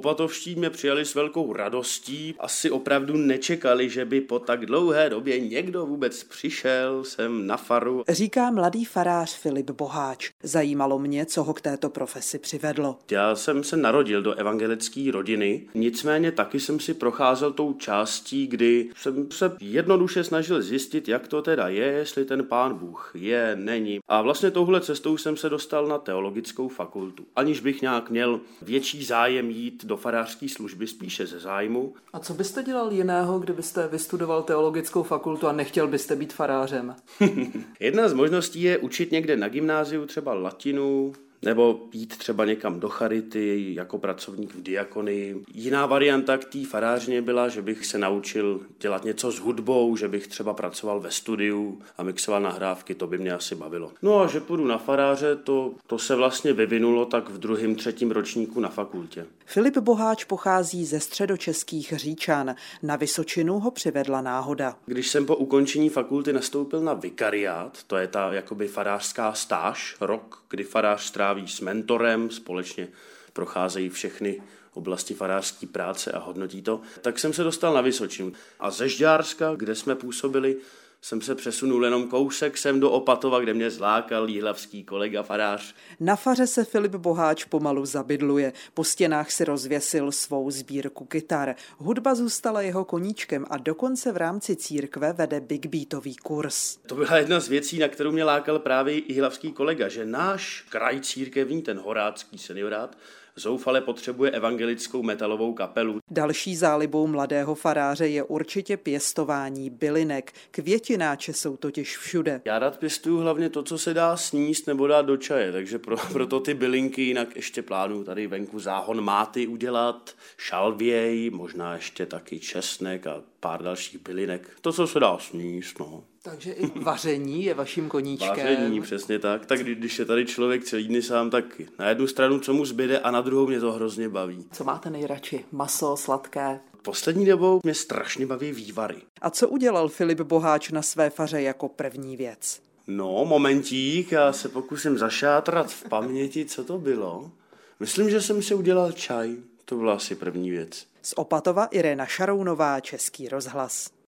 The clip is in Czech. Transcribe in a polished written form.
opatovští mě přijali s velkou radostí. Asi opravdu nečekali, že by po tak dlouhé době někdo vůbec přišel sem na faru. Říká mladý farář Filip Boháč. Zajímalo mě, co ho k této profesi přivedlo. Já jsem se narodil do evangelické rodiny, nicméně taky jsem si procházel tou částí, kdy jsem se jednoduše snažil zjistit, jak to teda je, jestli ten Pán Bůh je, není. A vlastně touhle cestou jsem se dostal na teologickou fakultu. Aniž bych nějak měl větší zájem jít do farářské služby, spíše ze zájmu. A co byste dělal jiného, kdybyste vystudoval teologickou fakultu a nechtěl byste být farářem? Jedna z možností je učit někde na gymnáziu třeba latinu, nebo jít třeba někam do charity jako pracovník v diakonii. Jiná varianta k té farářině byla, že bych se naučil dělat něco s hudbou, že bych třeba pracoval ve studiu a mixoval nahrávky, to by mě asi bavilo. No a že půjdu na faráře, to se vlastně vyvinulo tak v 2., 3. ročníku na fakultě. Filip Boháč pochází ze středočeských Říčan. Na Vysočinu ho přivedla náhoda. Když jsem po ukončení fakulty nastoupil na vikariát, to je ta jakoby farářská stáž, rok, kdy farář stráví s mentorem, společně procházejí všechny oblasti farářské práce a hodnotí to, tak jsem se dostal na Vysočinu. A ze Žďárska, kde jsme působili, jsem se přesunul jenom kousek sem do Opatova, kde mě zlákal jihlavský kolega farář. Na faře se Filip Boháč pomalu zabydluje. Po stěnách si rozvěsil svou sbírku kytar. Hudba zůstala jeho koníčkem a dokonce v rámci církve vede big beatový kurz. To byla jedna z věcí, na kterou mě lákal právě jihlavský kolega, že náš kraj církevní, ten horácký seniorát, zoufale potřebuje evangelickou metalovou kapelu. Další zálibou mladého faráře je určitě pěstování bylinek. Květináče jsou totiž všude. Já rád pěstuju hlavně to, co se dá sníst nebo dát do čaje, takže proto ty bylinky, jinak ještě plánuju tady venku záhon máty udělat, šalvěj, možná ještě taky česnek a pár dalších bylinek. To, co se dá sníst, no. Takže i vaření je vaším koníčkem. Vaření, přesně tak. Tak když je tady člověk celý dny sám, tak na jednu stranu co mu zbyde a na druhou mě to hrozně baví. Co máte nejradši? Maso, sladké? Poslední dobou mě strašně baví vývary. A co udělal Filip Boháč na své faře jako první věc? No, momentík, já se pokusím zašátrat v paměti, co to bylo. Myslím, že jsem si udělal čaj. To byla asi první věc. Z Opatova Irena Šarounová, Český rozhlas.